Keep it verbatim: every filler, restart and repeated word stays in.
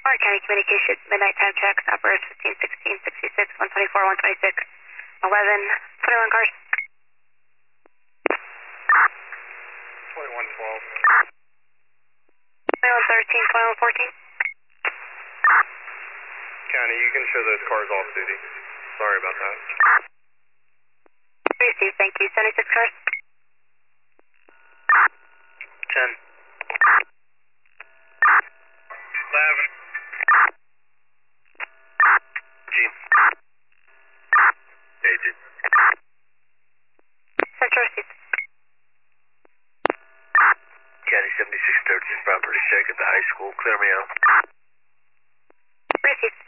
Orange County Communications, midnight time checks, operators fifteen, sixteen, sixty-six, one twenty-four, one twenty-six, eleven, twenty-one cars. twenty-one twelve. twenty-one thirteen, twenty-one fourteen. County, you can show those cars off duty. Sorry about that. Received, thank you. seventy-six cars. ten. eleven. G. Agent. Central received. County seventy-six thirteen, property check at the high school. Clear me out. Received.